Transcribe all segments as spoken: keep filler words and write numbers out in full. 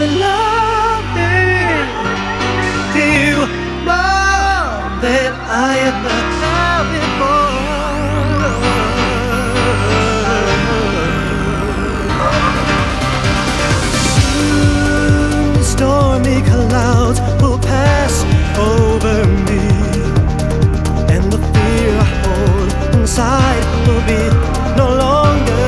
loving you more than I ever have before. Soon the stormy clouds will pass over me, and the fear I hold inside will be no longer.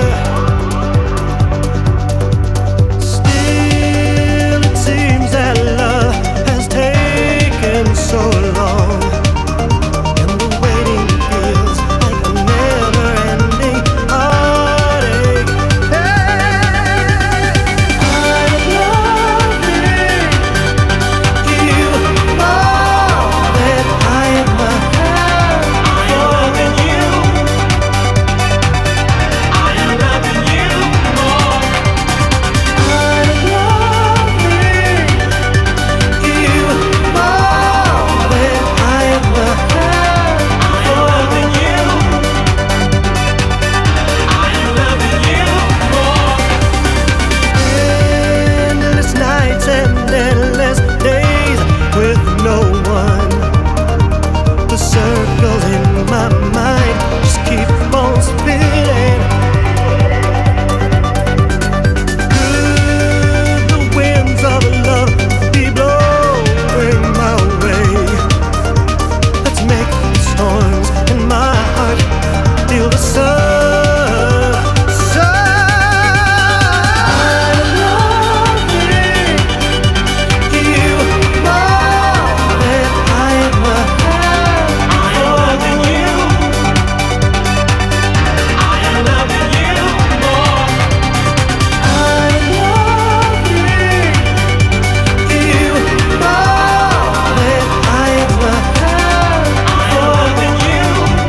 Still, it seems that love has taken so long, and the waiting feels like a never-ending heartache. Hey, I'm loving you more than I ever have. I'm loving you. I am loving you more. I'm loving you more than I ever have. I'm loving you. I am loving you more. Endless nights and endless days with no one. The circles in my mind just keep on spinning. Could the winds of love be blowing my way? Let's make the storms in my heart feel the sun. I'm loving you more than I ever have. I'm loving you. I am loving you more. I'm loving you more than I ever have. I'm loving you.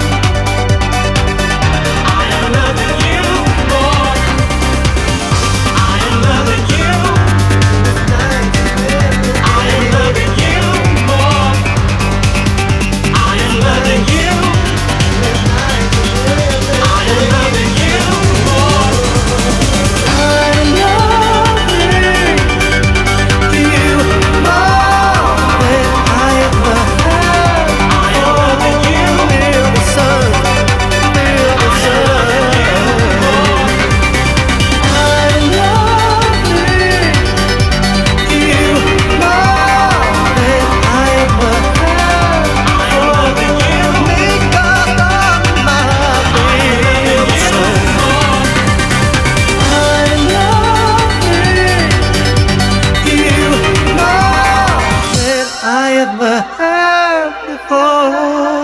I am loving you more. I am loving you. I am loving you more. I am loving you. I am loving you more. I'm loving you more than I ever have. I'm loving you. Feel the sun, feel the sun. I'm loving you more than I ever have. I'm loving you. Make up my feel so. I'm loving you more than I ever have before.